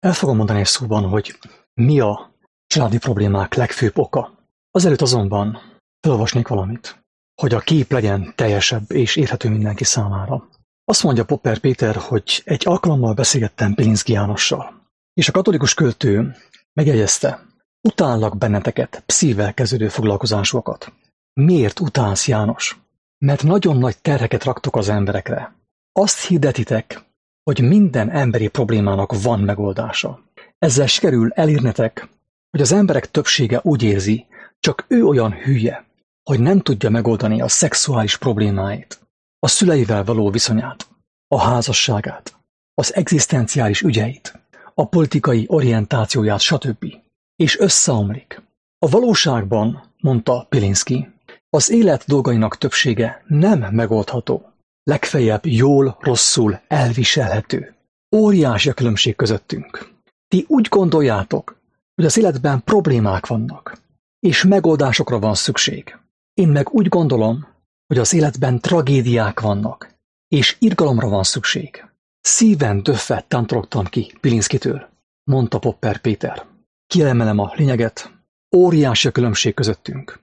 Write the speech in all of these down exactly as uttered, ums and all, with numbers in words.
El fogom mondani egy szóban, hogy mi a családi problémák legfőbb oka. Azelőtt azonban felolvasnék valamit, hogy a kép legyen teljesebb és érthető mindenki számára. Azt mondja Popper Péter, hogy egy alkalommal beszélgettem Pilinszky Jánossal, és a katolikus költő megjegyezte, utállak benneteket pszível kezdődő foglalkozásokat. Miért utálsz, János? Mert nagyon nagy terheket raktok az emberekre. Azt hirdetitek, hogy minden emberi problémának van megoldása. Ezzel sikerül elérnetek, hogy az emberek többsége úgy érzi, csak ő olyan hülye, hogy nem tudja megoldani a szexuális problémáit, a szüleivel való viszonyát, a házasságát, az egzisztenciális ügyeit, a politikai orientációját, stb. És összeomlik. A valóságban, mondta Pilinszky, az élet dolgainak többsége nem megoldható, legfeljebb jól-rosszul elviselhető. Óriási a különbség közöttünk. Ti úgy gondoljátok, hogy az életben problémák vannak, és megoldásokra van szükség. Én meg úgy gondolom, hogy az életben tragédiák vannak, és irgalomra van szükség. Szíven döffet tántorogtam ki Pilinszkytől, mondta Popper Péter. Kiemelem a lényeget, óriási a különbség közöttünk,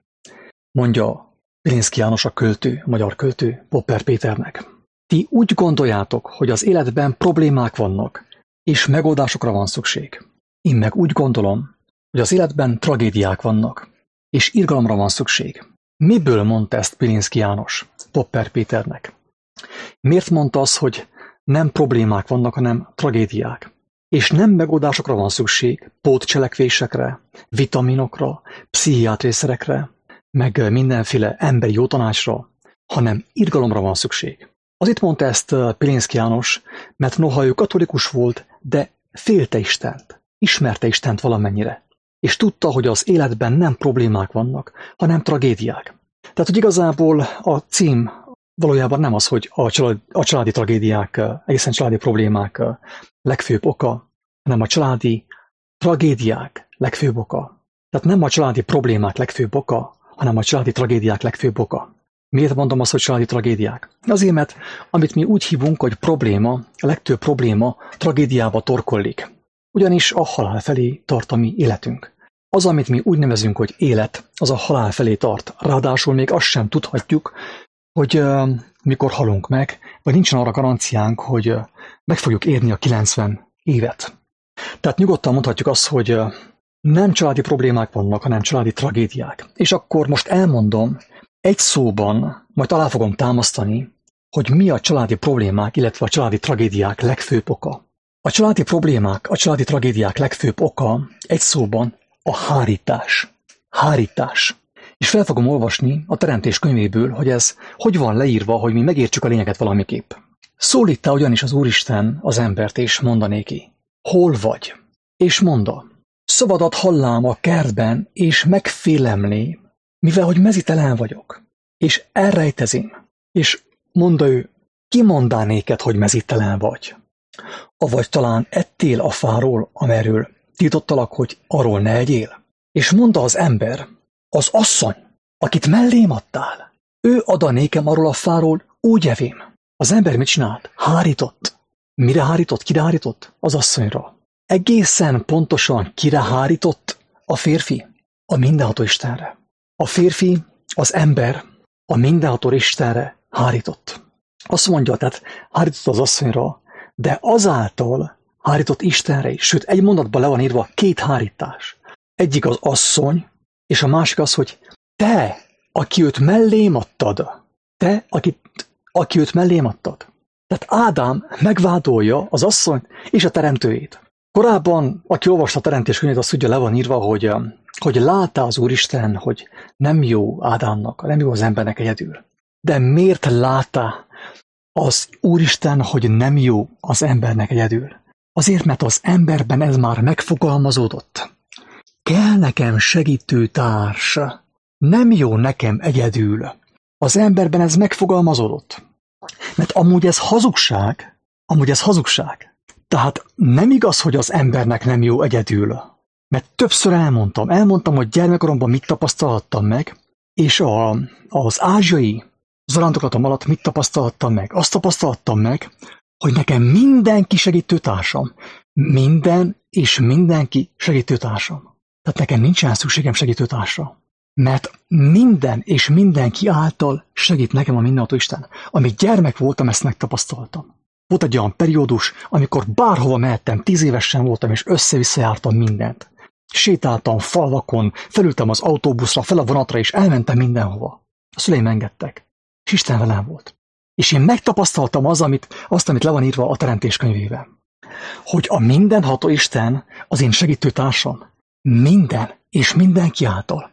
mondja Pilinszky János a költő, a magyar költő Popper Péternek. Ti úgy gondoljátok, hogy az életben problémák vannak, és megoldásokra van szükség. Én meg úgy gondolom, hogy az életben tragédiák vannak, és irgalomra van szükség. Miből mondta ezt Pilinszky János Popper Péternek? Miért mondta azt, hogy nem problémák vannak, hanem tragédiák? És nem megoldásokra van szükség, pótcselekvésekre, vitaminokra, pszichiátriszerekre, meg mindenféle emberi jótanácsra, hanem irgalomra van szükség. Az itt mondta ezt Pilinszky János, mert noha ő katolikus volt, de félte Istent, ismerte Istent valamennyire, és tudta, hogy az életben nem problémák vannak, hanem tragédiák. Tehát, hogy igazából a cím valójában nem az, hogy a családi, a családi tragédiák, egészen családi problémák legfőbb oka, hanem a családi tragédiák legfőbb oka. Tehát nem a családi problémák legfőbb oka, hanem a családi tragédiák legfőbb oka. Miért mondom azt, hogy családi tragédiák? Azért, mert amit mi úgy hívunk, hogy probléma, a legtöbb probléma tragédiába torkollik. Ugyanis a halál felé tart a mi életünk. Az, amit mi úgy nevezünk, hogy élet, az a halál felé tart. Ráadásul még azt sem tudhatjuk, hogy uh, mikor halunk meg, vagy nincsen arra garanciánk, hogy uh, meg fogjuk érni a kilencven évet. Tehát nyugodtan mondhatjuk azt, hogy uh, nem családi problémák vannak, hanem családi tragédiák. És akkor most elmondom egy szóban, majd alá fogom támasztani, hogy mi a családi problémák, illetve a családi tragédiák legfőbb oka. A családi problémák, a családi tragédiák legfőbb oka egy szóban a hárítás. Hárítás. És fel fogom olvasni a Teremtés könyvéből, hogy ez hogy van leírva, hogy mi megértsük a lényeget valamiképp. Szólítta ugyanis az Úristen az embert, és mondanéki, hol vagy? És mondta, szavadat hallám a kertben, és megfélemlé, mivel hogy mezitelen vagyok, és elrejtezém. És mondta ő, ki mondá néked, hogy mezitelen vagy? Avagy talán ettél a fáról, amerről tiltottalak, hogy arról ne egyél? És mondta az ember, az asszony, akit mellém adtál, ő ad a nékem arról a fáról, úgy evém. Az ember mit csinált? Hárított. Mire hárított? Kire hárított? Az asszonyra. Egészen pontosan kire hárított a férfi? A mindenható Istenre. A férfi, az ember a mindenható Istenre hárított. Azt mondja, tehát hárított az asszonyra, de azáltal hárított Istenre is. Sőt, egy mondatban le van írva két hárítás. Egyik az asszony, és a másik az, hogy te, aki őt mellém adtad, te, aki, aki őt mellém adtad. Tehát Ádám megvádolja az asszonyt és a teremtőjét. Korábban, aki olvasta a Teremtés könyvét, azt tudja, le van írva, hogy, hogy látta az Úristen, hogy nem jó Ádámnak, nem jó az embernek egyedül. De miért látta az Úristen, hogy nem jó az embernek egyedül? Azért, mert az emberben ez már megfogalmazódott. Kell nekem segítő társ, nem jó nekem egyedül. Az emberben ez megfogalmazódott. Mert amúgy ez hazugság, amúgy ez hazugság. Tehát nem igaz, hogy az embernek nem jó egyedül. Mert többször elmondtam, elmondtam, hogy gyermekkoromban mit tapasztalhattam meg, és a, az ázsiai zarándoklatom alatt mit tapasztalhattam meg. Azt tapasztalhattam meg, hogy nekem mindenki segítőtársam. Minden és mindenki segítőtársam. Tehát nekem nincsen szükségem segítőtársra. Mert minden és mindenki által segít nekem a mindenható Isten. Amíg gyermek voltam, ezt megtapasztaltam. Volt egy olyan periódus, amikor bárhova mehettem, tíz évesen voltam, és össze-vissza jártam mindent. Sétáltam falvakon, felültem az autóbuszra, fel a vonatra, és elmentem mindenhova. A szüleim engedtek. És Isten velem volt. És én megtapasztaltam az, amit, azt, amit le van írva a Teremtés könyvében. Hogy a mindenható Isten az én segítőtársam. Minden és mindenki által.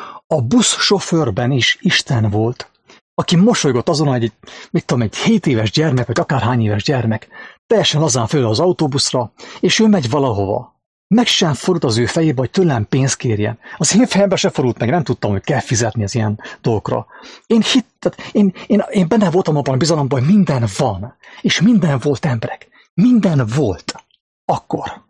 A buszsofőrben is Isten volt, aki mosolygott azon, hogy mit tudom, egy hét éves gyermek, vagy akárhány éves gyermek, teljesen lazán föl az autóbuszra, és ő megy valahova. Meg sem fordult az ő fejébe, hogy tőlem pénzt kérjen. Az én fejembe se fordult meg, nem tudtam, hogy kell fizetni az ilyen dolgokra. Én hittem, én, én, én benne voltam abban a bizalomban, hogy minden van, és minden volt emberek. Minden volt. Akkor.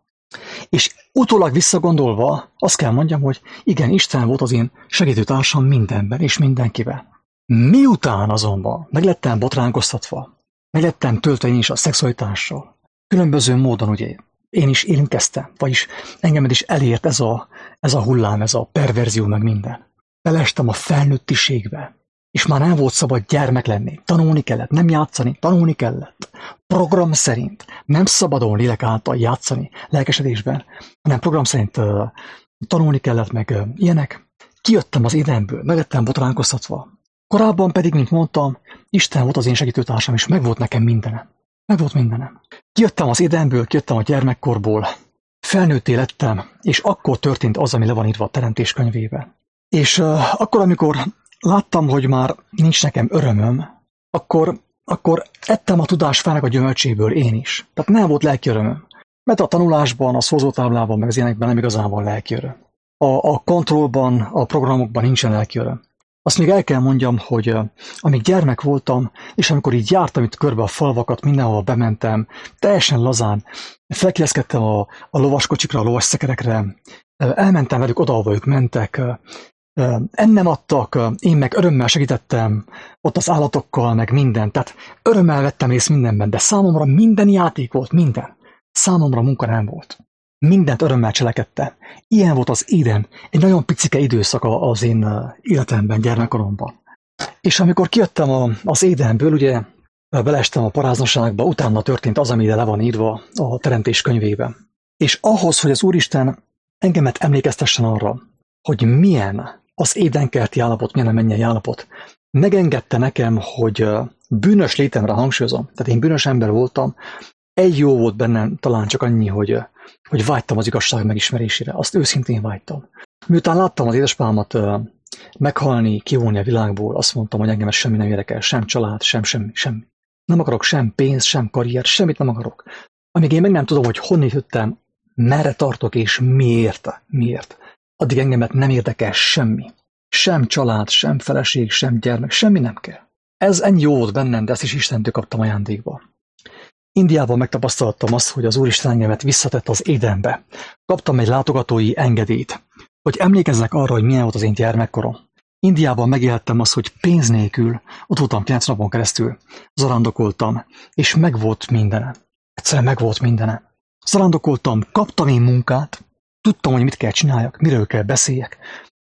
És utólag visszagondolva azt kell mondjam, hogy igen, Isten volt az én segítőtársam mindenben és mindenkiben. Miután azonban meglettem botránkoztatva, meglettem töltve én is a szexualitással, különböző módon ugye én is érintkeztem, vagyis engem is elért ez a, ez a hullám, ez a perverzió meg minden. Belestem a felnőttiségbe, és már nem volt szabad gyermek lenni, tanulni kellett, nem játszani, tanulni kellett. Program szerint nem szabadon lélek által játszani lelkesedésben, hanem program szerint uh, tanulni kellett meg uh, ilyenek. Kijöttem az édenből, meglettem botránkoztatva. Korábban pedig, mint mondtam, Isten volt az én segítőtársam, és meg volt nekem mindenem. Meg volt mindenem. Kijöttem az édenből, kijöttem a gyermekkorból, felnőtté lettem, és akkor történt az, ami le van írva a Teremtés könyvében. És uh, akkor, amikor láttam, hogy már nincs nekem örömöm, akkor, akkor ettem a tudásfának a gyümölcséből én is. Tehát nem volt lelki örömöm. Mert a tanulásban, a szózótáblában, meg az ilyenekben nem igazán van lelki öröm. A, a kontrollban, a programokban nincsen lelki öröm. Azt még el kell mondjam, hogy uh, amíg gyermek voltam, és amikor így jártam itt körbe a falvakat, mindenhol bementem, teljesen lazán, felkészkedtem a, a lovaskocsikra, a lovasszekerekre, uh, elmentem velük oda, ahova ők mentek, uh, uh, ennem adtak, uh, én meg örömmel segítettem ott az állatokkal, meg minden, tehát örömmel vettem részt mindenben, de számomra minden játék volt, minden. Számomra munka nem volt. Mindent örömmel cselekedtem. Ilyen volt az éden, egy nagyon picike időszaka az én életemben, gyermekkoromban. És amikor kijöttem az édenből, ugye beleestem a paráznaságba, utána történt az, amire le van írva a Teremtés könyvében. És ahhoz, hogy az Úristen engemet emlékeztessen arra, hogy milyen az édenkerti állapot, milyen a mennyei állapot, megengedte nekem, hogy bűnös létemre hangsúlyozom. Tehát én bűnös ember voltam, egy jó volt bennem, talán csak annyi, hogy, hogy vágytam az igazság megismerésére. Azt őszintén vágytam. Miután láttam az édesapámat uh, meghalni, kivonni a világból, azt mondtam, hogy engem ez semmi nem érdekel, sem család, sem semmi, semmi. Nem akarok sem pénzt, sem karriert, semmit nem akarok. Amíg én meg nem tudom, hogy honnét jöttem, merre tartok és miért, miért. Addig engemet nem érdekel semmi. Sem család, sem feleség, sem gyermek, semmi nem kell. Ez ennyi jó volt bennem, de ezt is Istentől kaptam ajándékba. Indiában megtapasztaltam azt, hogy az Úristen engemet visszatett az édenbe. Kaptam egy látogatói engedélyt, hogy emlékezzek arra, hogy milyen volt az én gyermekkorom. Indiában megélhettem azt, hogy pénz nélkül, ott voltam kilenc napon keresztül, zarándokoltam, és megvolt mindenem. Egyszerűen megvolt mindenem. Zarándokoltam, kaptam én munkát, tudtam, hogy mit kell csináljak, miről kell beszéljek,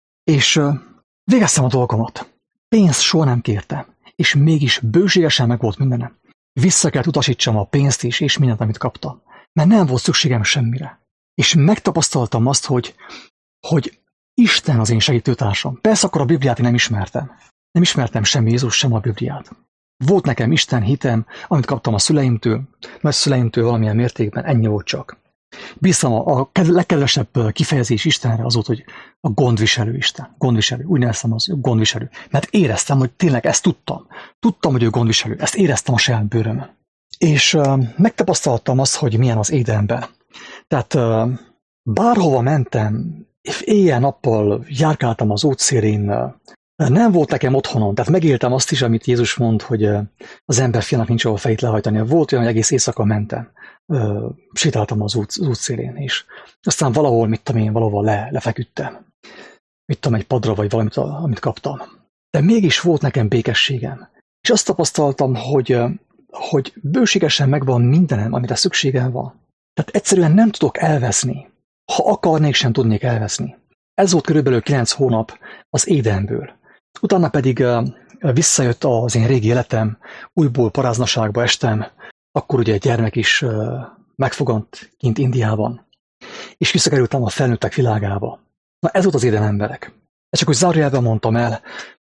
és uh, végeztem a dolgomat. Pénzt soha nem kértem, és mégis bőségesen megvolt mindenem. Vissza kellett utasítsam a pénzt is, és mindent, amit kaptam. Mert nem volt szükségem semmire. És megtapasztaltam azt, hogy, hogy Isten az én segítőtársam. Persze akkor a Bibliát én nem ismertem. Nem ismertem sem Jézus, sem a Bibliát. Volt nekem Isten hitem, amit kaptam a szüleimtől, mert szüleimtől valamilyen mértékben ennyi volt csak. Bíztam a, a legkedvesebb kifejezés Istenre az volt, hogy a gondviselő Isten. Gondviselő. Úgy neveztem az, gondviselő. Mert éreztem, hogy tényleg ezt tudtam. Tudtam, hogy ő gondviselő. Ezt éreztem a saját bőrömön. És uh, megtapasztaltam azt, hogy milyen az édenben. Tehát uh, bárhova mentem, éjjel-nappal járkáltam az útszélén, uh, nem volt nekem otthonom, tehát megéltem azt is, amit Jézus mond, hogy uh, az emberfiának nincs ahol fejét lehajtani. Volt olyan, hogy egész éjszaka mentem. Uh, sétáltam az, út, az útszélén, és aztán valahol, mit tudom én, valahol le, lefeküdtem. Mit tudom, egy padra, vagy valamit, amit kaptam. De mégis volt nekem békességem. És azt tapasztaltam, hogy uh, hogy bőségesen megvan mindenem, amire szükségem van. Tehát egyszerűen nem tudok elveszni. Ha akarnék, sem tudnék elveszni. Ez volt körülbelül kilenc hónap az Édenből. Utána pedig visszajött az én régi életem, újból paráznaságba estem, akkor ugye egy gyermek is megfogant kint Indiában, és visszakerültem a felnőttek világába. Na ez volt az Éden emberek. Ezt csak úgy zárójelben mondtam el,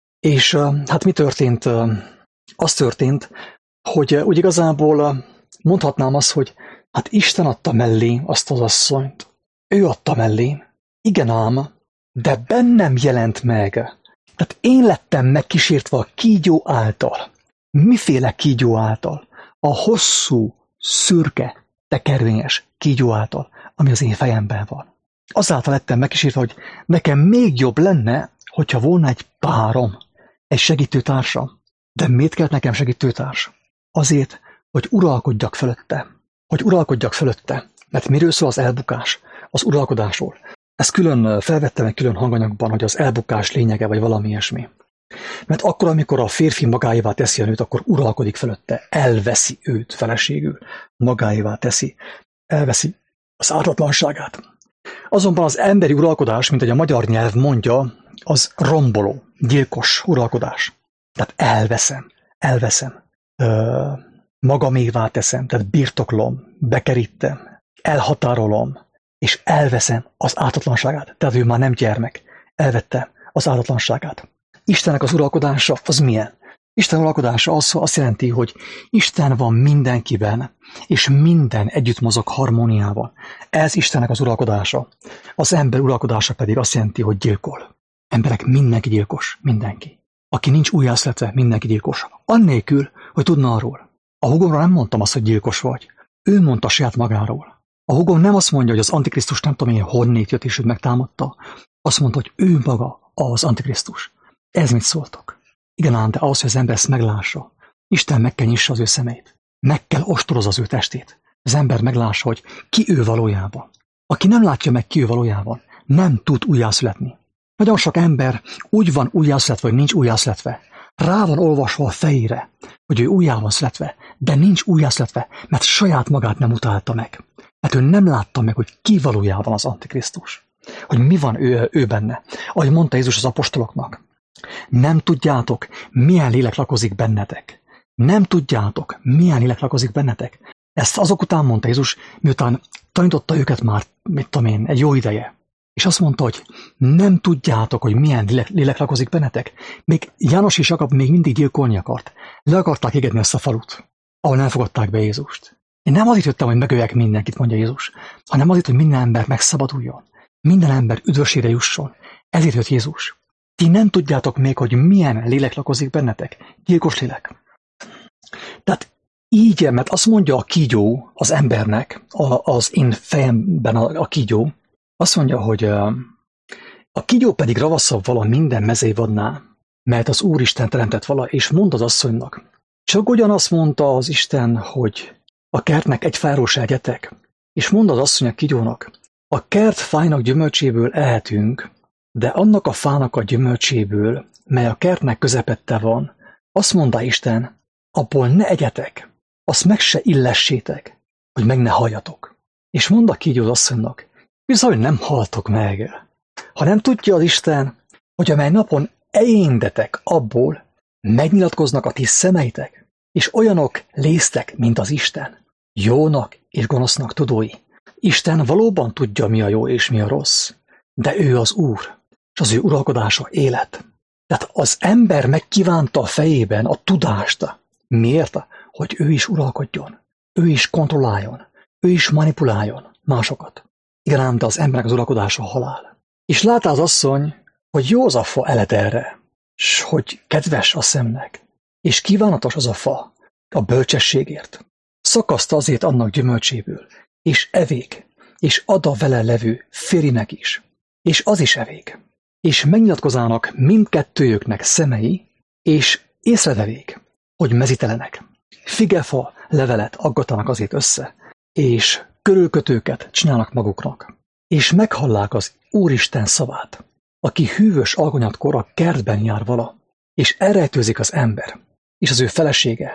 és hát mi történt? Az történt, hogy úgy igazából mondhatnám azt, hogy hát Isten adta mellé azt az asszonyt. Ő adta mellé. Igen ám, de bennem jelent meg. Tehát én lettem megkísértve a kígyó által. Miféle kígyó által? A hosszú, szürke, tekervényes kígyó által, ami az én fejemben van. Azáltal lettem megkísértve, hogy nekem még jobb lenne, hogyha volna egy párom, egy segítőtársam. De miért kellett nekem segítőtárs? Azért, hogy uralkodjak fölötte. Hogy uralkodjak fölötte. Mert miről szól az elbukás? Az uralkodásról. Ezt külön felvettem egy külön hanganyagban, hogy az elbukás lényege, vagy valami ilyesmi. Mert akkor, amikor a férfi magáévá teszi a nőt, akkor uralkodik fölötte, elveszi őt feleségül, magáévá teszi, elveszi az ártatlanságát. Azonban az emberi uralkodás, mint ahogy a magyar nyelv mondja, az romboló, gyilkos uralkodás. Tehát elveszem, elveszem, ö, magamévá teszem, tehát birtoklom, bekerítem, elhatárolom, és elveszem az ártatlanságát. Tehát ő már nem gyermek, elvette az ártatlanságát. Istennek az uralkodása az milyen? Isten uralkodása az, azt jelenti, hogy Isten van mindenkiben, és minden együtt mozog harmóniával. Ez Istennek az uralkodása. Az ember uralkodása pedig azt jelenti, hogy gyilkol. Emberek, mindenki gyilkos, mindenki. Aki nincs újjászletve, mindenki gyilkos. Annélkül, hogy tudna arról. A húgomra nem mondtam azt, hogy gyilkos vagy. Ő mondta saját magáról. A húgom nem azt mondja, hogy az Antikrisztus nem tudom én honnét jött, és őt megtámadta. Azt mondta, hogy ő maga az Antikrisztus. Ez mit szóltok? Igen ám, de ahhoz, hogy az ember ezt meglássa, Isten meg kell nyissa az ő szemeit. Meg kell ostorozza az ő testét. Az ember meglássa, hogy ki ő valójában. Aki nem látja meg, ki ő valójában, nem tud újjászületni. Nagyon sok ember úgy van újjászületve, vagy nincs újjászületve. Rá van olvasva a fejére, hogy ő újjá van születve, de nincs újjászületve, mert saját magát nem utálta meg. Mert ő nem látta meg, hogy ki valójában az Antikrisztus. Hogy mi van ő, ő benne. Ahogy mondta Jézus az apostoloknak. Nem tudjátok, milyen lélek lakozik bennetek. Nem tudjátok, milyen lélek lakozik bennetek. Ezt azok után mondta Jézus, miután tanította őket már, mit tudom én, egy jó ideje. És azt mondta, hogy nem tudjátok, hogy milyen lélek, lélek lakozik bennetek. Még János és Jakab még mindig gyilkolni akart. Le akarták égetni ezt a falut, ahol nem fogadták be Jézust. Én nem azért jöttem, hogy megöljek mindenkit, mondja Jézus, hanem azért, hogy minden ember megszabaduljon. Minden ember üdvösségre jusson. Ezért jött Jézus. Ti nem tudjátok még, hogy milyen lélek lakozik bennetek. Gyilkos lélek. Tehát így, mert azt mondja a kígyó az embernek, az én fejemben a, a kígyó, azt mondja, hogy a kígyó pedig ravaszabb vala minden mezővadnál, mert az Úristen teremtett vala, és mond az asszonynak. Csak ugyanazt mondta az Isten, hogy a kertnek egy fáról se egyetek, és mond az asszony a kígyónak, a kert fájnak gyümölcséből ehetünk, de annak a fának a gyümölcséből, mely a kertnek közepette van, azt mondta Isten, abból ne egyetek, azt meg se illessétek, hogy meg ne halljatok. És mond a kígyó az asszonynak, bizony nem haltok meg. Ha nem tudja az Isten, hogy amely napon eéndetek abból, megnyilatkoznak a ti szemeitek, és olyanok lésztek, mint az Isten, jónak és gonosznak tudói. Isten valóban tudja, mi a jó és mi a rossz, de ő az Úr, és az ő uralkodása élet. Tehát az ember megkívánta a fejében a tudást. Miért? Hogy ő is uralkodjon, ő is kontrolláljon, ő is manipuláljon másokat. Igen ám, de az embernek az uralkodása a halál. És látá az asszony, hogy jó az a fa elet erre, s hogy kedves a szemnek, és kívánatos az a fa a bölcsességért. Szakaszta azért annak gyümölcséből, és evék, és ad a vele levő férjnek is, és az is evék. És megnyilatkozának mindkettőjüknek szemei, és észrevevék, hogy mezitelenek. Figefa levelet aggatának azért össze, és körülkötőket csinálnak maguknak, és meghallák az Úristen szavát, aki hűvös alkonyatkor a kertben jár vala, és elrejtőzik az ember, és az ő felesége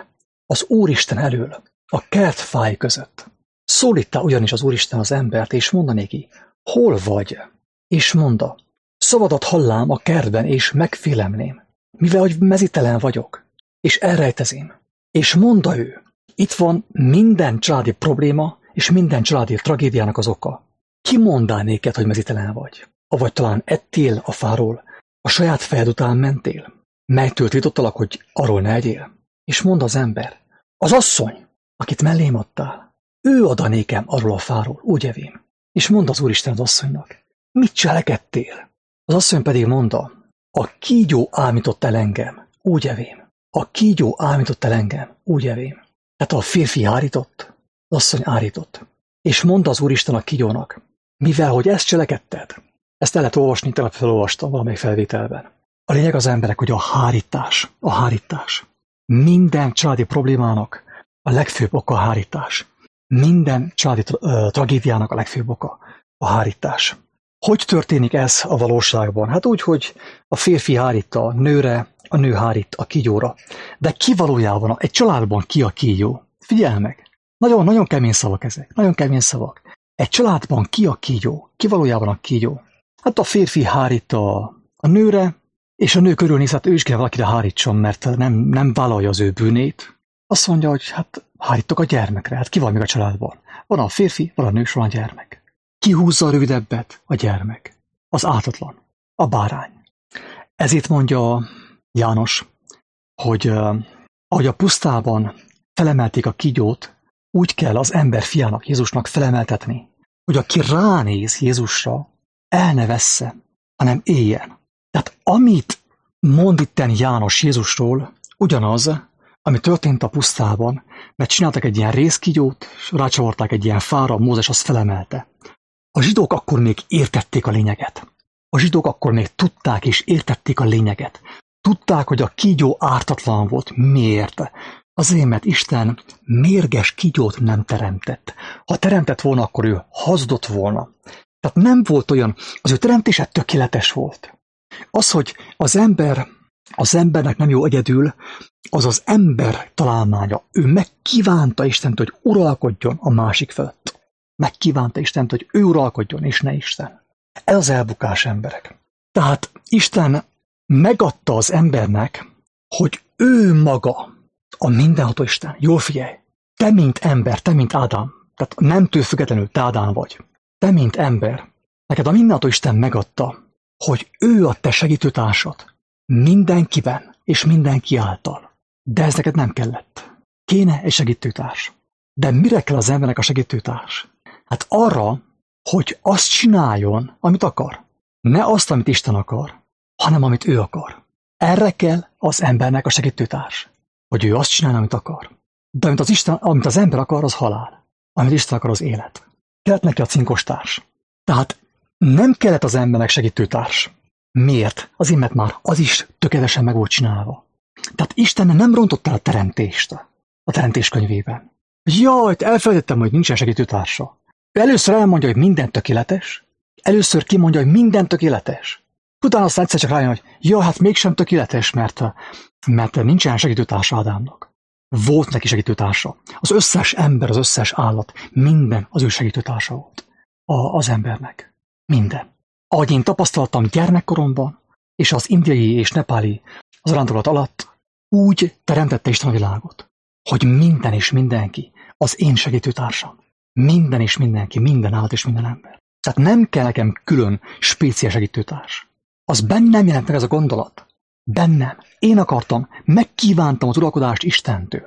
az Úristen elől, a kertfáj között. Szólítta ugyanis az Úristen az embert, és mondta néki, hol vagy? És mondta, szavadat hallám a kertben, és megfélemlém, mivel hogy mezítelen vagyok, és elrejtezém. És mondta ő, itt van minden családi probléma, és minden családi tragédiának az oka. Ki mondá néked, hogy mezítelen vagy? Avagy talán ettél a fáról, a saját fejed után mentél, melytől tiltottalak, hogy arról ne egyél? És mondta az ember, az asszony, akit mellém adtál, ő ad nékem arról a fáról, úgy evém. És mondta az Úristen az asszonynak, mit cselekedtél? Az asszony pedig mondta, a kígyó ámított el engem, úgy evém. A kígyó ámított el engem, úgy evém. Tehát a férfi árított, az asszony árított. És mondta az Úristen a kígyónak, mivel hogy ezt cselekedted, ezt el lehet olvasni, tegnap felolvastam valamelyik felvételben. A lényeg az emberek, hogy a hárítás, a hárítás. Minden családi problémának a legfőbb oka a hárítás. Minden családi tra- tragédiának a legfőbb oka a hárítás. Hogy történik ez a valóságban? Hát úgy, hogy a férfi hárít a nőre, a nő hárít a kígyóra. De ki valójában, egy családban ki a kígyó? Figyelj meg! Nagyon, nagyon kemény szavak ezek, nagyon kemény szavak. Egy családban ki a kígyó? Ki valójában a kígyó? Hát a férfi hárít a, a nőre, és a nő körülnéz, hát ő is kell valakire hárítson, mert nem, nem vállalja az ő bűnét. Azt mondja, hogy hát hárítok a gyermekre, hát ki van még a családban? Van a férfi, van a nő, van a gyermek. Ki húzza a rövidebbet? A gyermek. Az ártatlan. A bárány. Ezért mondja János, hogy uh, ahogy a pusztában felemelték a kígyót, úgy kell az ember fiának, Jézusnak felemeltetni, hogy aki ránéz Jézusra, el ne vessze, hanem éljen. Tehát amit mond itten János Jézusról, ugyanaz, ami történt a pusztában, mert csináltak egy ilyen rézkígyót, és rácsavarták egy ilyen fára, Mózes azt felemelte. A zsidók akkor még értették a lényeget. A zsidók akkor még tudták és értették a lényeget. Tudták, hogy a kígyó ártatlan volt. Miért? Azért, mert Isten mérges kígyót nem teremtett. Ha teremtett volna, akkor ő hazudott volna. Tehát nem volt olyan, az ő teremtése tökéletes volt. Az, hogy az ember, az embernek nem jó egyedül, az az ember találmánya. Ő megkívánta Istent, hogy uralkodjon a másik fölött. Megkívánta Istent, hogy ő uralkodjon, és ne Isten. Ez az elbukás, emberek. Tehát Isten megadta az embernek, hogy ő maga a mindenható Isten. Jól figyelj! Te, mint ember, te, mint Ádám, tehát nem től függetlenül, te Ádám vagy. Te, mint ember, neked a mindenható Isten megadta, hogy ő a te segítőtársad mindenkiben és mindenki által. De ez neked nem kellett. Kéne egy segítőtárs. De mire kell az embernek a segítőtárs? Hát arra, hogy azt csináljon, amit akar. Ne azt, amit Isten akar, hanem amit ő akar. Erre kell az embernek a segítőtárs. Hogy ő azt csinálja, amit akar. De amit az, Isten, amit az ember akar, az halál. Amit Isten akar, az élet. Kellett neki a cinkostárs. Tehát nem kellett az embernek segítőtárs. Miért? Azért, mert már az is tökéletesen meg volt csinálva. Tehát Isten nem rontott el a teremtést a teremtés könyvében. Jaj, elfelejtettem, hogy nincsen segítőtársa. Először elmondja, hogy minden tökéletes, először kimondja, hogy minden tökéletes. Utána aztán egyszer csak rájön, hogy ja, hát mégsem tökéletes, mert, mert nincsen segítőtársa Ádámnak. Volt neki segítőtársa. Az összes ember, az összes állat, minden az ő segítőtársa volt. A, az embernek. Minden. Ahogy én tapasztaltam gyermekkoromban, és az indiai és nepáli az rándulat alatt, úgy teremtette Isten a világot, hogy minden és mindenki az én segítőtársam. Minden és mindenki, minden állat és minden ember. Tehát nem kell nekem külön speciális segítőtárs. Az bennem jelent meg ez a gondolat. Bennem. Én akartam, megkívántam az uralkodást Istentől.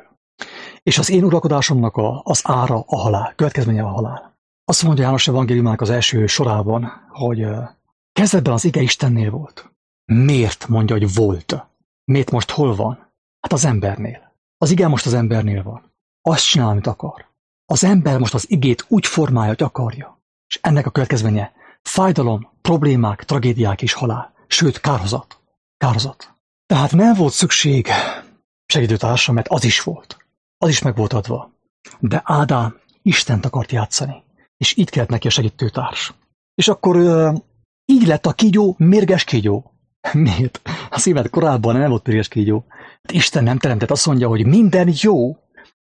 És az én uralkodásomnak a, az ára a halál, következménye a halál. Azt mondja János evangéliumának az első sorában, hogy uh, kezdetben az ige Istennél volt. Miért mondja, hogy volt? Miért most hol van? Hát az embernél. Az ige most az embernél van. Azt csinál, amit akar. Az ember most az igét úgy formálja, hogy akarja. És ennek a következménye fájdalom, problémák, tragédiák és halál. Sőt, kárhozat. Kárhozat. Tehát nem volt szükség segítőtársa, mert az is volt. Az is meg volt adva. De Ádám Istent akart játszani. És itt kellett neki a segítőtárs. És akkor uh, így lett a kígyó mérges kígyó. Miért? A szívet korábban nem volt mérges kígyó. Isten nem teremtett, azt mondja, hogy minden jó,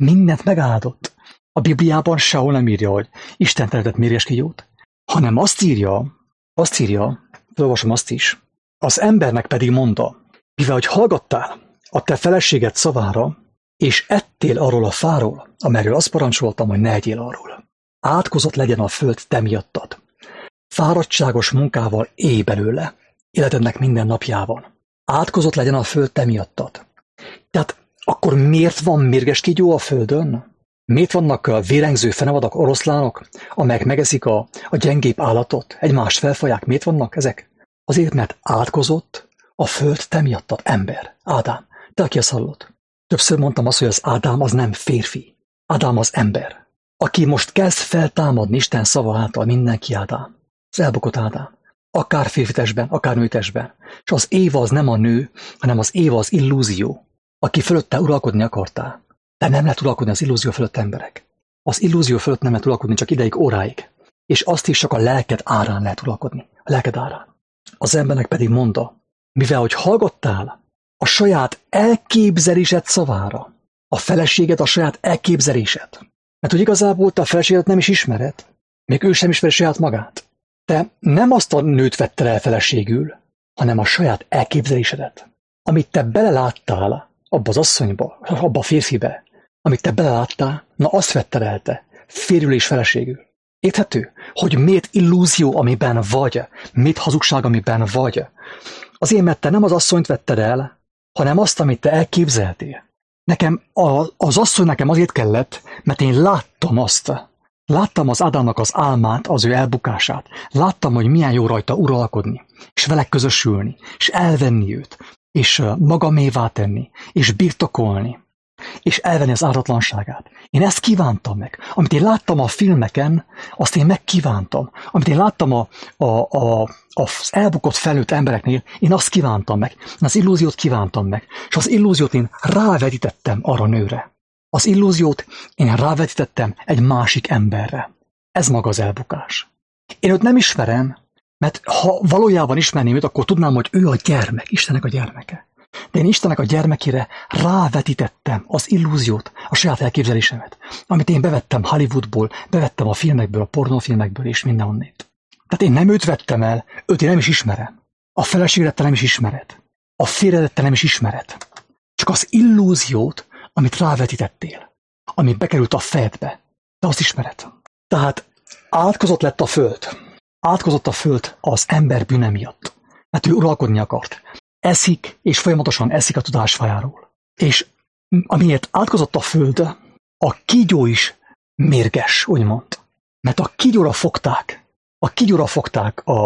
mindent megáldott. A Bibliában sehol nem írja, hogy Isten teremtett mérges kígyót, hanem azt írja, azt írja, felolvasom azt is, az embernek pedig mondta, mivel hogy hallgattál a te feleséged szavára, és ettél arról a fáról, amelyről azt parancsoltam, hogy ne egyél arról. Átkozott legyen a föld te miattad. Fáradtságos munkával élj belőle, életednek minden napjában. Átkozott legyen a föld te miattad. Tehát akkor miért van mérges kígyó a földön? Miért vannak a vérengző fenevadak, oroszlánok, amelyek megeszik a, a gyengébb állatot, egymást felfajják? Miért vannak ezek? Azért, mert átkozott a föld te miattad, ember, Ádám. Te, aki ezt hallod. Többször mondtam azt, hogy az Ádám az nem férfi. Ádám az ember. Aki most kezd feltámadni Isten szava által, mindenki Ádám. Az elbukott Ádám. Akár férfitesben, akár nőtesben. És az Éva az nem a nő, hanem az Éva az illúzió, aki fölötte uralkodni akartál. De nem lehet uralkodni az illúzió fölött, emberek. Az illúzió fölött nem lehet uralkodni csak ideig, óráig. És azt is csak a lelked árán lehet uralkodni. A lelked árán. Az embernek pedig mondta, mivel hogy hallgattál a saját elképzelésed szavára, a feleséged a saját elképzelésed. Mert hogy igazából te a feleségedet nem is ismered, még ő sem ismeri saját magát. Te nem azt a nőt vetted el feleségül, hanem a saját elképzelésedet. Amit te beleláttál abba az asszonyba, abba a férfibe, amit te beleláttál, na azt vetted el te, férjül és feleségül. Érthető, hogy miért illúzió, amiben vagy, miért hazugság, amiben vagy. Azért, mert te nem az asszonyt vetted el, hanem azt, amit te elképzeltél. Nekem a, az asszony nekem azért kellett, mert én láttam azt. Láttam az Ádámnak az álmát, az ő elbukását. Láttam, hogy milyen jó rajta uralkodni, és vele közösülni, és elvenni őt, és magamévá tenni, és birtokolni, és elvenni az ártatlanságát. Én ezt kívántam meg. Amit én láttam a filmeken, azt én megkívántam. Amit én láttam a, a, a, az elbukott felnőtt embereknél, én azt kívántam meg. Én az illúziót kívántam meg. És az illúziót én rávetítettem arra nőre. Az illúziót én rávetítettem egy másik emberre. Ez maga az elbukás. Én őt nem ismerem, mert ha valójában ismerném őt, akkor tudnám, hogy ő a gyermek, Istennek a gyermeke. De én Istennek a gyermekére rávetítettem az illúziót, a saját elképzelésemet, amit én bevettem Hollywoodból, bevettem a filmekből, a pornófilmekből és mindenhonnét. Tehát én nem őt vettem el, őt én nem is ismerem. A feleségedet te nem is ismered. A férjedet te nem is ismered. Csak az illúziót, amit rávetítettél, ami bekerült a fejedbe, te azt ismered. Tehát átkozott lett a föld. Átkozott a föld az ember bűne miatt, mert ő uralkodni akart. Eszik, és folyamatosan eszik a tudásfájáról. És amiért átkozott a föld, a kígyó is mérges, úgymond. Mert a kígyóra fogták, a kígyóra fogták a,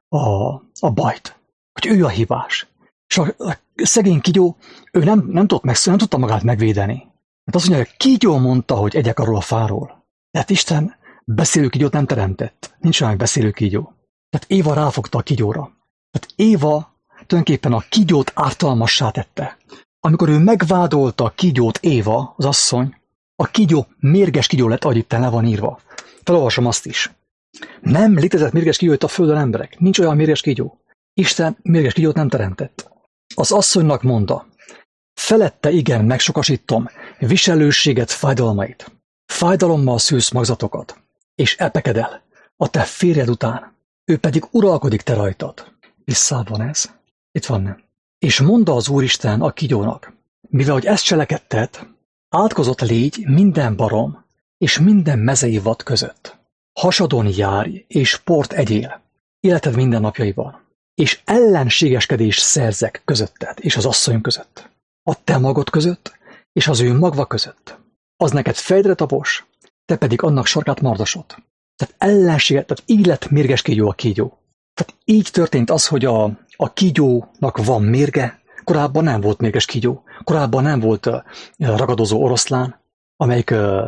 a, a bajt, hogy ő a hibás. És a, a szegény kígyó, ő nem, nem, tudott meg, nem tudta magát megvédeni. Mert azt mondja, hogy a kígyó mondta, hogy egyek arról a fáról. Tehát Isten beszélő kígyót nem teremtett. Nincs olyan beszélő kígyó. Tehát Éva ráfogta a kígyóra. Tehát Éva tulajdonképpen a kígyót ártalmassá tette. Amikor ő megvádolta a kígyót, Éva, az asszony, a kígyó mérges kígyó lett, ahogy itt le van írva. Felolvasom azt is. Nem létezett mérges kígyó itt a földön, emberek. Nincs olyan mérges kígyó. Isten mérges kígyót nem teremtett. Az asszonynak mondta, felette igen, megsokasítom viselőséget, fájdalmait. Fájdalommal szűz magzatokat, és epeked el a te férjed után. Ő pedig uralkodik te rajtad. Visszában ez. Itt van nem. És mondta az Úristen a kígyónak, mivel hogy ezt cselekedted, átkozott légy minden barom és minden mezei vad között. Hasadon járj és port egyél, életed minden napjaiban, és ellenségeskedés szerzek közötted és az asszony között, a te magod között és az ő magva között. Az neked fejdre tapos, te pedig annak sarkát mardosod. Tehát ellenséget, tehát így lett mérges kígyó a kígyó. Tehát így történt az, hogy a, a kígyónak van mérge, korábban nem volt mérges kígyó, korábban nem volt uh, ragadozó oroszlán, amelyik uh,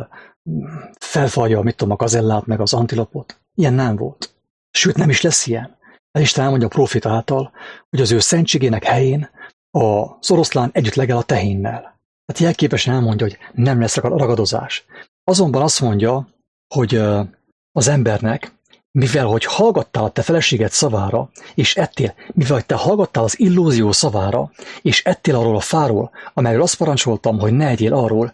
felfalja, mit tudom, a gazellát, meg az antilopot. Ilyen nem volt. Sőt, nem is lesz ilyen. Ez Isten elmondja a profita által, hogy az ő szentségének helyén az oroszlán együtt legel a tehénnel. Tehát jelképesen elmondja, hogy nem lesz ragadozás. Azonban azt mondja, hogy uh, az embernek, mivel hogy hallgattál a te feleséged szavára, és ettél, mivel hogy te hallgattál az illúzió szavára, és ettél arról a fáról, amelyről azt parancsoltam, hogy ne egyél arról,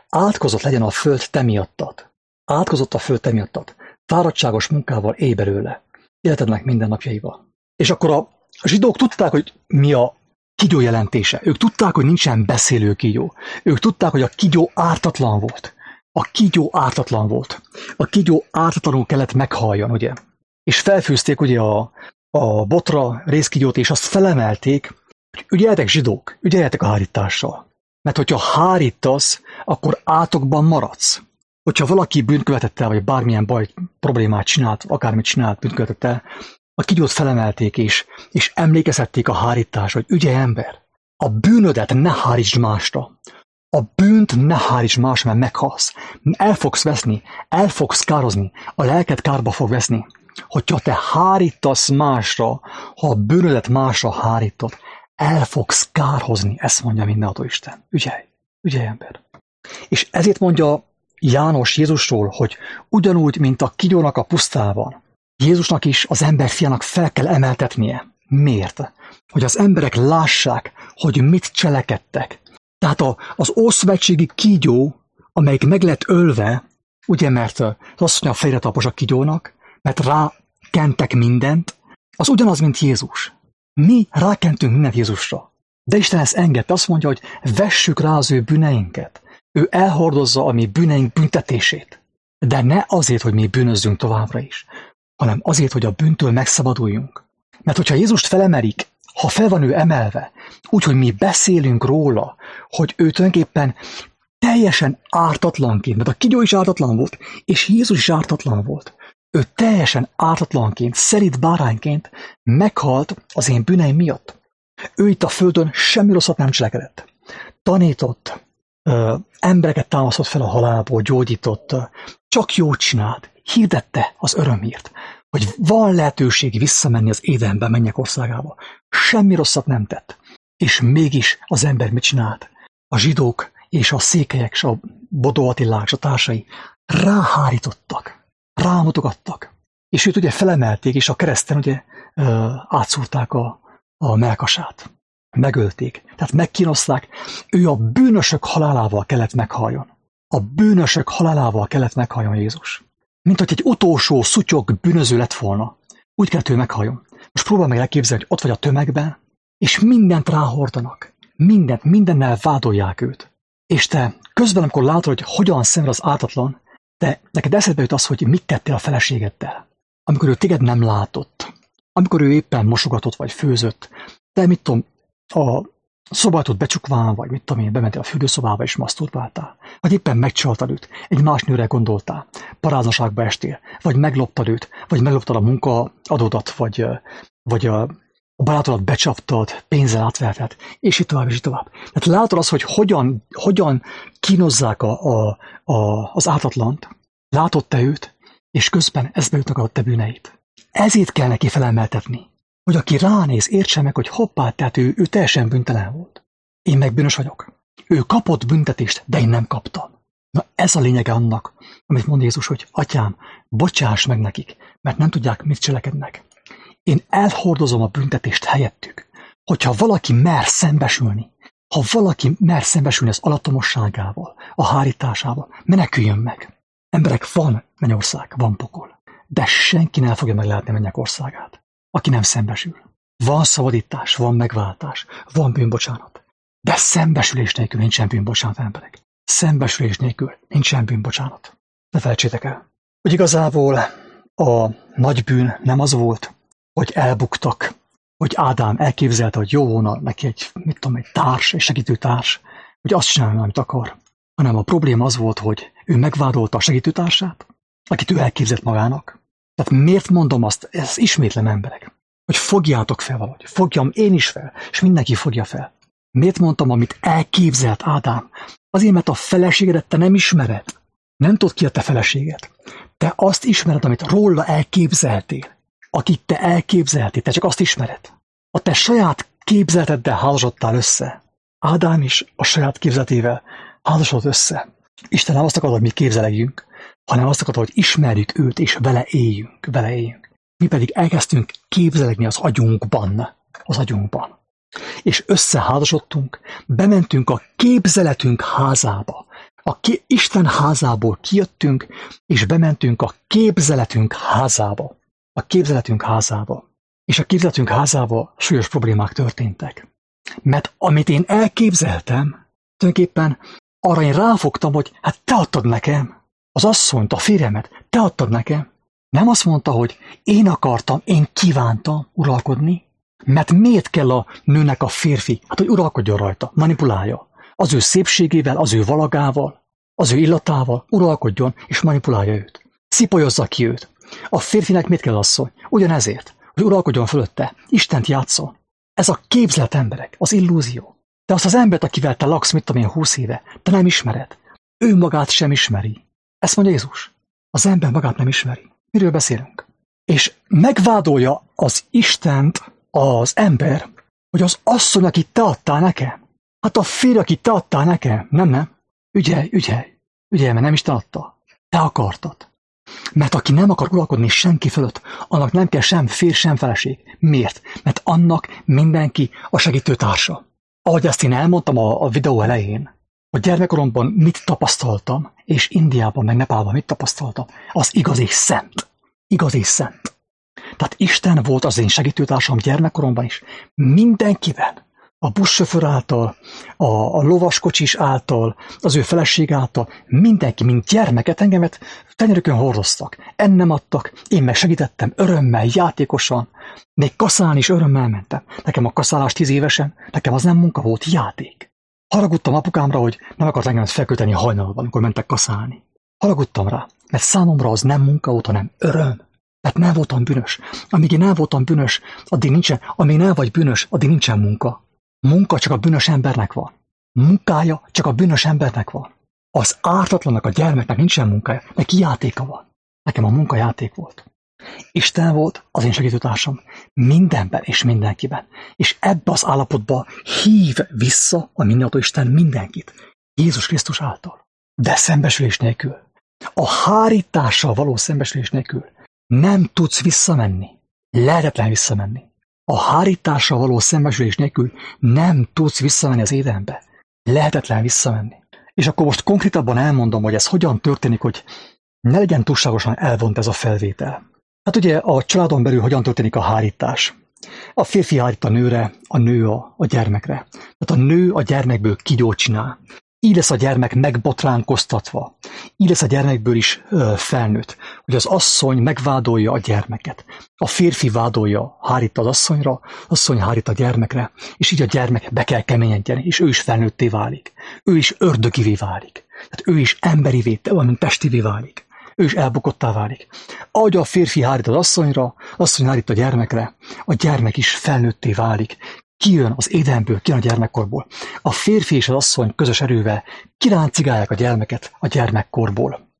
átkozott legyen a föld te miattad. Átkozott a föld te miattad. Fáradtságos munkával élj belőle. Életednek minden napjaival. És akkor a zsidók tudták, hogy mi a kígyó jelentése. Ők tudták, hogy nincsen beszélő kígyó. Ők tudták, hogy a kígyó ártatlan volt. A kígyó ártatlan volt. A kígyó ártatlanul kellett meghalljon, ugye? És felfűzték ugye a, a botra részkígyót, és azt felemelték, hogy ügyeljetek zsidók, ügyeljetek a hárítással. Mert hogyha hárítasz, akkor átokban maradsz. Hogyha valaki bűnt követett el, vagy bármilyen baj, problémát csinált, akármit csinált, bűnt követett el, a kígyót felemelték, és, és emlékeztették a hárításra, hogy ügyelj ember, a bűnödet ne hárítsd másra. A bűnt ne hárítsd másra, mert meghalsz. El fogsz veszni, el fogsz kározni, a lelked kárba fog veszni. Hogyha te hárítasz másra, ha a bűnödet másra hárítod, el fogsz kárhozni, ezt mondja mindenható Isten. Ügyelj, ügyelj ember. És ezért mondja János Jézusról, hogy ugyanúgy, mint a kígyónak a pusztában, Jézusnak is az ember fiának fel kell emeltetnie. Miért? Hogy az emberek lássák, hogy mit cselekedtek. Tehát a, az ószövetségi kígyó, amelyik meg lett ölve, ugye, mert az asszony a fejre tapos a kígyónak, mert rákentek mindent, az ugyanaz, mint Jézus. Mi rákentünk mindent Jézusra. De Isten ezt engedte, azt mondja, hogy vessük rá az ő bűneinket. Ő elhordozza a mi bűneink büntetését. De ne azért, hogy mi bűnözzünk továbbra is, hanem azért, hogy a bűntől megszabaduljunk. Mert hogyha Jézust felemelik, ha fel van ő emelve, úgyhogy mi beszélünk róla, hogy ő tulajdonképpen teljesen ártatlanként, mert a kígyó is ártatlan volt, és Jézus is ártatlan volt. Ő teljesen ártatlanként, szerint bárányként meghalt az én bűneim miatt. Ő itt a földön semmi rosszat nem cselekedett. Tanított, ö, embereket támasztott fel a halálból, gyógyított, csak jót csinált, hirdette az örömhírt, hogy van lehetőség visszamenni az Édenbe, mennyek országába. Semmi rosszat nem tett. És mégis az ember mit csinált? A zsidók és a székelyek, és a Bodó Attilák, és a társai ráhárítottak, rámutogattak. És őt ugye felemelték, és a kereszten ugye átszúrták a, a mellkasát. Megölték. Tehát megkínozták. Ő a bűnösök halálával kellett meghalljon. A bűnösök halálával kellett meghalljon Jézus. Mint hogy egy utolsó szutyog bűnöző lett volna. Úgy kellett ő meghalljon. Most próbálj meg elképzelni, hogy ott vagy a tömegben, és mindent ráhordanak. Mindent, mindennel vádolják őt. És te közben, amikor látod, hogy hogyan szenved az ártatlan, de neked eszedbe jut az, hogy mit tettél a feleségeddel. Amikor ő téged nem látott. Amikor ő éppen mosogatott, vagy főzött. De mit tudom, a szobátot becsukván, vagy mit tudom én, bementél a fürdőszobába, és maszturbáltál. Vagy éppen megcsaltad őt, egy más nőre gondoltál, paráznaságba estél, vagy megloptad őt, vagy megloptad a munkaadódat, vagy, vagy a, a barátodat becsaptad, pénzzel átverted, és így tovább, és így tovább. Tehát látod azt, hogy hogyan, hogyan kínozzák a, a, a, az ártatlant, látod te őt, és közben eszbe jutnak a te bűneit. Ezért kell neki felemeltetni, hogy aki ránéz, értse meg, hogy hoppá, tehát ő, ő teljesen bűntelen volt. Én meg bűnös vagyok. Ő kapott büntetést, de én nem kaptam. Na ez a lényege annak, amit mond Jézus, hogy atyám, bocsáss meg nekik, mert nem tudják, mit cselekednek. Én elhordozom a büntetést helyettük. Hogyha valaki mer szembesülni, ha valaki mer szembesülni az alattomosságával, a hárításával, meneküljön meg. Emberek, van mennyország, van pokol, de senki nem fogja meglátni mennyek országát, aki nem szembesül. Van szabadítás, van megváltás, van bűnbocsánat, de szembesülés nélkül nincsen bűnbocsánat, emberek. Szembesülés nélkül nincsen bűnbocsánat. Ne felejtsétek el, hogy igazából a nagy bűn nem az volt, hogy elbuktak, hogy Ádám elképzelte, hogy jó volna neki egy, mit tudom, egy társ, egy segítőtárs, hogy azt csinálja, amit akar, hanem a probléma az volt, hogy ő megvádolta a segítőtársát, akit ő elképzelt magának. Tehát miért mondom azt, ezt ismétlem emberek, hogy fogjátok fel valahogy, fogjam én is fel, és mindenki fogja fel. Miért mondtam, amit elképzelt Ádám? Azért, mert a feleségedet te nem ismered. Nem tudod ki a te feleséged. Te azt ismered, amit róla elképzeltél. Akit te elképzeltél, te csak azt ismered. A te saját képzeleteddel házasodtál össze. Ádám is a saját képzeletével házasodott össze. Isten nem azt akarod, hogy mi képzelegjünk, hanem azt akarod, hogy ismerjük őt, és vele éljünk, vele éljünk. Mi pedig elkezdtünk képzelegni az agyunkban, az agyunkban. És összeházasodtunk, bementünk a képzeletünk házába, A ki- Isten házából kijöttünk, és bementünk a képzeletünk házába. A képzeletünk házába. És a képzeletünk házába súlyos problémák történtek. Mert amit én elképzeltem, tulajdonképpen arra én ráfogtam, hogy hát te adtad nekem. Az asszonyt, a férjemet, te adtad nekem. Nem azt mondta, hogy én akartam, én kívántam uralkodni, mert miért kell a nőnek a férfi? Hát, hogy uralkodjon rajta, manipulálja. Az ő szépségével, az ő valagával, az ő illatával uralkodjon és manipulálja őt. Szipolyozza ki őt. A férfinek miért kell asszony? Ugyanezért, hogy uralkodjon fölötte, Istent játszon. Ez a képzelt emberek, az illúzió. De azt az embert, akivel te laksz, mit tudom én, húsz éve, te nem ismered. Ő magát sem ismeri. Ezt mondja Jézus. Az ember magát nem ismeri. Miről beszélünk? És megvádolja az Istent az ember, hogy az asszony, akit te adtál nekem. Hát a férj, akit te adtál nekem. Nem, nem. Ügyelj, ügyelj. Ügyelj, mert nem Isten adta. Te akartad. Mert aki nem akar uralkodni senki fölött, annak nem kell sem férj, sem feleség. Miért? Mert annak mindenki a segítőtársa. Ahogy ezt én elmondtam a, a videó elején, hogy gyermekkoromban mit tapasztaltam, és Indiában, meg Nepálban mit tapasztaltam, az igaz és szent. Igaz és szent. Tehát Isten volt az én segítőtársam gyermekkoromban is. Mindenkiben. A buszsofőr által, a, a lovaskocsis által, az ő feleség által, mindenki, mint gyermeket engemet tenyerükön hordoztak. Ennem adtak, én meg segítettem örömmel, játékosan, még kaszálni is örömmel mentem. Nekem a kaszálás tíz évesen, nekem az nem munka volt, játék. Haragudtam apukámra, hogy nem akart engemet felköteni hajnalban, amikor mentek kaszálni. Haragudtam rá, mert számomra az nem munka volt, hanem öröm. Mert nem voltam bűnös. Amíg én nem voltam bűnös, addig nincsen, amíg nem vagy bűnös, addig nincsen munka. Munka csak a bűnös embernek van. Munkája csak a bűnös embernek van. Az ártatlannak, a gyermeknek nincsen munkája, neki játéka van. Nekem a munka játék volt. Isten volt az én segítőtársam mindenben és mindenkiben. És ebbe az állapotba hív vissza a mindenható Isten mindenkit. Jézus Krisztus által. De szembesülés nélkül. A hárítással való szembesülés nélkül nem tudsz visszamenni. Lehetetlen visszamenni. A hárítással való szembesülés nélkül nem tudsz visszamenni az édenbe. Lehetetlen visszamenni. És akkor most konkrétabban elmondom, hogy ez hogyan történik, hogy ne legyen túlságosan elvont ez a felvétel. Hát ugye a családon belül hogyan történik a hárítás? A férfi hárít a nőre, a nő a, a gyermekre. Tehát a nő a gyermekből kígyót csinál. Így lesz a gyermek megbotránkoztatva. Így lesz a gyermekből is ö, felnőtt, hogy az asszony megvádolja a gyermeket. A férfi vádolja, hárít az asszonyra, az asszony hárít a gyermekre, és így a gyermek be kell keményedjen, és ő is felnőtté válik. Ő is ördögivé válik. Tehát ő is emberivé, valamint testivé válik. Ő is elbukottá válik. Ahogy a férfi hárít az asszonyra, az asszony hárít a gyermekre, a gyermek is felnőtté válik. Kijön az édenből, kijön a gyermekkorból. A férfi és az asszony közös erővel kiráncigálják a gyermeket a gyermekkorból.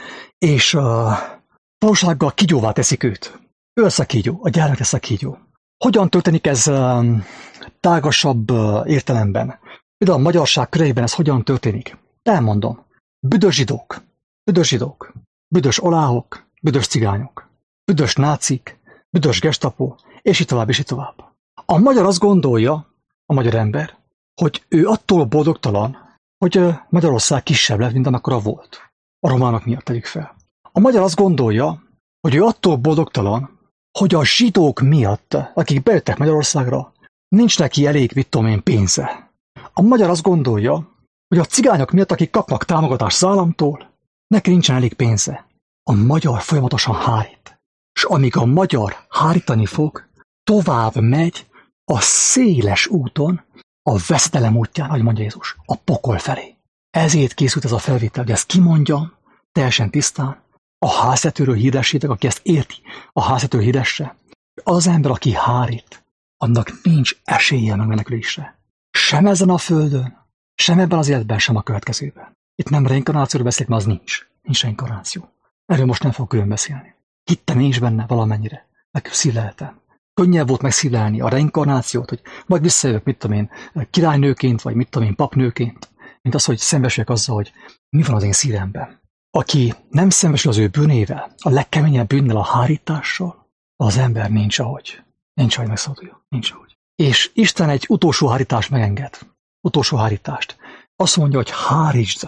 És a uh, valósággal kígyóvá teszik őt. Ő lesz a kígyó, a gyermek lesz a kígyó. Hogyan történik ez uh, tágasabb uh, értelemben? Például a magyarság köreiben ez hogyan történik? Elmondom. Büdös zsidók, büdös zsidók, büdös oláhok, büdös cigányok, büdös nácik, büdös gestapo, és így tovább, és így tovább. A magyar azt gondolja, a magyar ember, hogy ő attól boldogtalan, hogy Magyarország kisebb lett, mint amekkora volt. A románok miatt tegyük fel. A magyar azt gondolja, hogy ő attól boldogtalan, hogy a zsidók miatt, akik bejöttek Magyarországra, nincs neki elég, mit tudom én, pénze. A magyar azt gondolja, hogy a cigányok miatt, akik kapnak támogatást az államtól, neki nincsen elég pénze. A magyar folyamatosan hárít. És amíg a magyar hárítani fog, tovább megy a széles úton, a veszedelem útján, ahogy mondja Jézus, a pokol felé. Ezért készült ez a felvétel, hogy ezt kimondjam, teljesen tisztán, a háztetőről hirdessétek, aki ezt érti, a háztetőről hirdesse. Az ember, aki hárít, annak nincs esélye megmenekülésre. Sem ezen a földön, sem ebben az életben, sem a következőben. Itt nem reinkarnációról beszélek, mert az nincs. Nincs reinkarnáció. Erről most nem fogok külön beszélni. Hittem én is benne valamennyire. Meg szívleltem. Könnyebb volt megszívlelni a reinkarnációt, hogy majd visszajövök, mit tudom én, királynőként, vagy mit tudom én, papnőként, mint az, hogy szembesüljek azzal, hogy mi van az én szívemben. Aki nem szembesül az ő bűnével, a legkeményebb bűnnel, a hárítással, az ember nincs ahogy. Nincs ahogy megszabaduljon. Nincs ahogy. És Isten egy utolsó hárítást megenged. Utolsó hárítást. Azt mondja, hogy hárítsd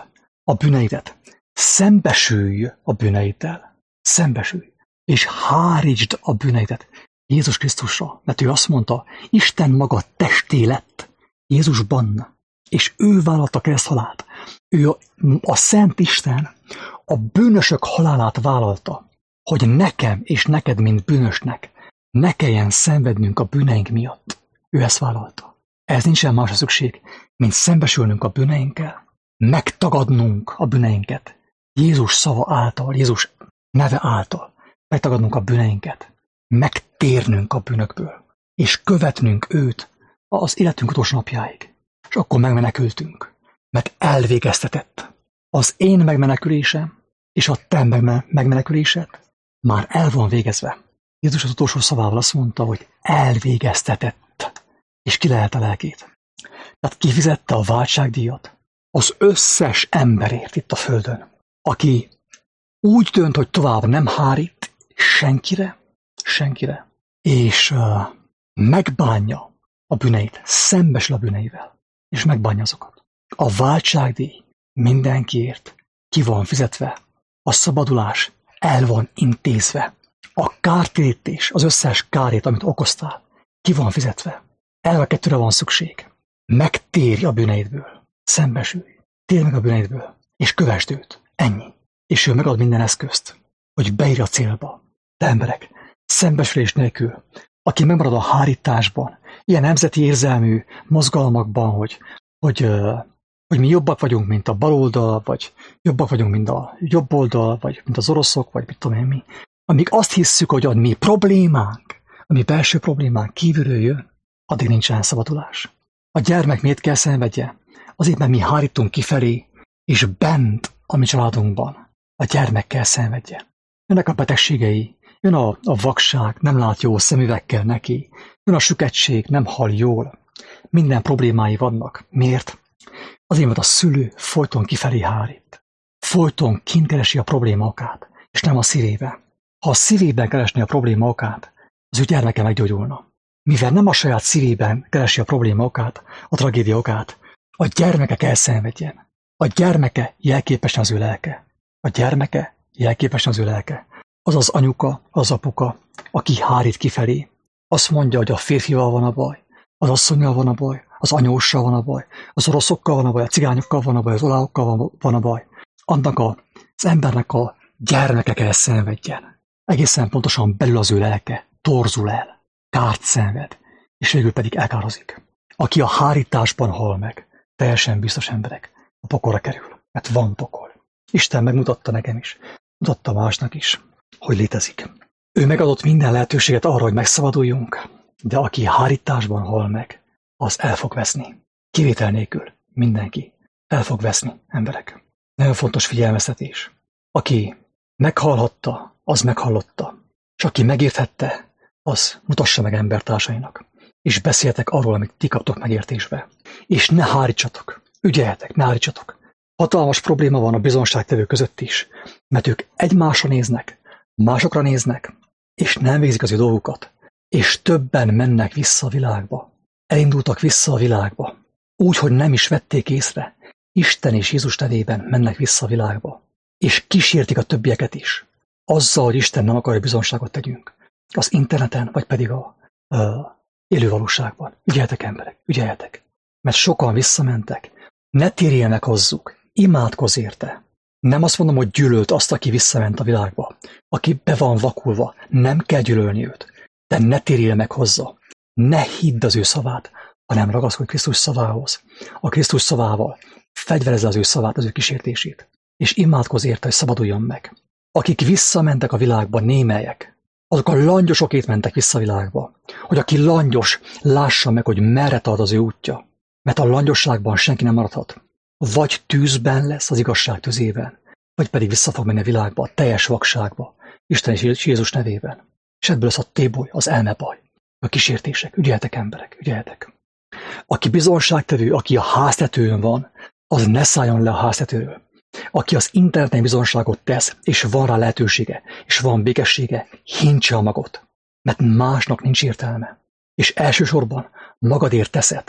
a bűneidet. Szembesülj a bűneiddel. Szembesülj. És hárítsd a bűneidet Jézus Krisztusra. Mert ő azt mondta, Isten maga testé lett Jézusban. És ő vállalta kereszthalált. Ő a, a Szent Isten a bűnösök halálát vállalta, hogy nekem és neked, mint bűnösnek, ne kelljen szenvednünk a bűneink miatt. Ő ezt vállalta. Ez nincsen másra szükség, mint szembesülnünk a bűneinkkel, megtagadnunk a bűneinket. Jézus szava által, Jézus neve által megtagadnunk a bűneinket, megtérnünk a bűnökből, és követnünk őt az életünk utolsó napjáig. És akkor megmenekültünk, mert elvégeztetett. Az én megmenekülésem és a te megmenekülésed már el van végezve. Jézus az utolsó szavával azt mondta, hogy elvégeztetett, és ki lehet a lelkét. Tehát kifizette a váltságdíjat az összes emberért itt a földön, aki úgy dönt, hogy tovább nem hárít senkire, senkire, és uh, megbánja a bűneit, szembesül a bűneivel, és megbánja azokat. A váltságdíj mindenkiért ki van fizetve, a szabadulás el van intézve, a kártérítés, az összes kárét, amit okoztál, ki van fizetve. Erre a kettőre van szükség. Megtérj a bűneidből, szembesülj, térj meg a bűneidből, és kövesd őt. Ennyi. És ő megad minden eszközt, hogy beírja a célba. De emberek, szembesülés nélkül, aki megmarad a hárításban, ilyen nemzeti érzelmű mozgalmakban, hogy, hogy, hogy mi jobbak vagyunk, mint a baloldal, vagy jobbak vagyunk, mint a jobb oldal, vagy mint az oroszok, vagy mit tudom én mi. Amíg azt hisszük, hogy a mi problémánk, a mi belső problémánk kívülről jön, addig nincsen szabadulás. A gyermek miért kell szenvedje? Azért, mert mi hárítunk kifelé, és bent a mi családunkban a gyermek kell szenvedje. Jönnek a betegségei, jön a, a vakság, nem lát jó szemüvegkel neki, jön a süketség, nem hall jól. Minden problémái vannak. Miért? Azért, mert a szülő folyton kifelé hárít. Folyton kint keresi a probléma okát, és nem a szívébe. Ha a szívében keresné a probléma okát, az ő gyermeke meggyógyulna. Mivel nem a saját szívében keresi a probléma okát, a tragédia okát, a gyermeke kell szenvedjen. A gyermeke jelképesen az ő lelke. A gyermeke jelképesen az ő lelke. Az az anyuka, az apuka, aki hárít kifelé. Azt mondja, hogy a férfival van a baj, az asszonnyal van a baj, az anyóssal van a baj, az oroszokkal van a baj, a cigányokkal van a baj, az oláhokkal van, van a baj. Annak a, az embernek a gyermeke kell szenvedjen. Egészen pontosan belül az ő lelke torzul el, kárt szenved, és végül pedig elkározik. Aki a hárításban hal meg, teljesen biztos emberek, a pokolra kerül, mert van pokol. Isten megmutatta nekem is, mutatta másnak is, hogy létezik. Ő megadott minden lehetőséget arra, hogy megszabaduljunk, de aki hárításban hal meg, az el fog veszni. Kivétel nélkül mindenki el fog veszni, emberek. Nagyon fontos figyelmeztetés. Aki meghallhatta, az meghallotta, és aki megérthette, az mutassa meg embertársainak. És beszéltek arról, amit ti kaptok megértésbe. És ne hárítsatok, ügyeljetek, ne hárítsatok. Hatalmas probléma van a bizonságtevő között is, mert ők egymásra néznek, másokra néznek, és nem végzik az ő dolgukat. És többen mennek vissza a világba. Elindultak vissza a világba. Úgy, hogy nem is vették észre. Isten és Jézus nevében mennek vissza a világba. És kísértik a többieket is. Azzal, hogy Isten nem akar, hogy bizonságot tegyünk. Az interneten, vagy pedig a, a élő valóságban. Ügyeljetek, emberek, ügyeljetek. Mert sokan visszamentek. Ne térjenek hozzuk. Imádkozz érte. Nem azt mondom, hogy gyűlölt azt, aki visszament a világba. Aki be van vakulva. Nem kell gyűlölni őt. De ne térjél meg hozzá. Ne hidd az ő szavát, hanem ragaszkodj Krisztus szavához. A Krisztus szavával fegyverezze az ő szavát, az ő kísértését. És imádkozz érte, hogy szabaduljon meg. Akik visszamentek a világba, némelyek, azok a langyosok ét mentek vissza a világba. Hogy aki langyos, lássa meg, hogy merre tart az ő útja. Mert a langyosságban senki nem maradhat. Vagy tűzben lesz az igazság tüzében, vagy pedig vissza fog menni a világba, a teljes vakságba, Isten és Jézus nevében. És ebből lesz a téboly, az elmebaj, a kísértések. Ügyeljetek, emberek, ügyeljetek. Aki bizonságtevő, aki a háztetőn van, az ne szálljon le a háztetőről. Aki az interneten bizonságot tesz, és van rá lehetősége, és van békessége, hintse a magot, mert másnak nincs értelme. És elsősorban magadért teszed.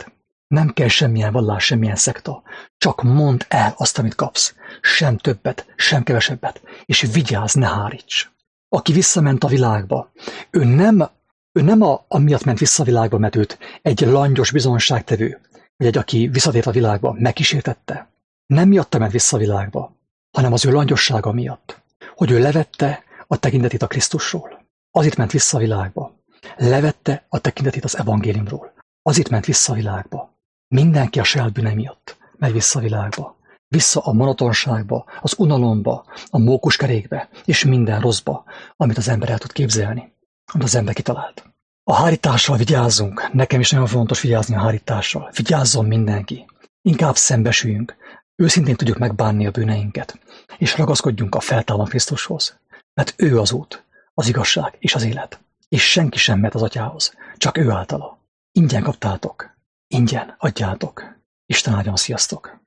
Nem kell semmilyen vallás, semmilyen szekta. Csak mondd el azt, amit kapsz. Sem többet, sem kevesebbet. És vigyázz, ne háríts. Aki visszament a világba, ő nem, ő nem a, amiatt ment vissza a világba, mert őt egy langyos bizonságtevő, vagy egy, aki visszatért a világba, megkísértette. Nem miatta ment vissza a világba, hanem az ő langyossága miatt. Hogy ő levette a tekintetét a Krisztusról. Azért ment vissza a világba. Levette a tekintetét az evangéliumról. Azért ment vissza a világba. Mindenki a saját bűne miatt megy vissza a világba. Vissza a monotonságba, az unalomba, a mókuskerékbe, és minden rosszba, amit az ember el tud képzelni, amit az ember kitalált. A hárítással vigyázzunk. Nekem is nagyon fontos vigyázni a hárítással. Vigyázzon mindenki. Inkább szembesüljünk. Őszintén tudjuk megbánni a bűneinket, és ragaszkodjunk a feltámadt Krisztushoz. Mert ő az út, az igazság és az élet. És senki sem mehet az atyához, csak ő általa. Ingyen kaptátok, ingyen adjátok. Isten áldjon, sziasztok!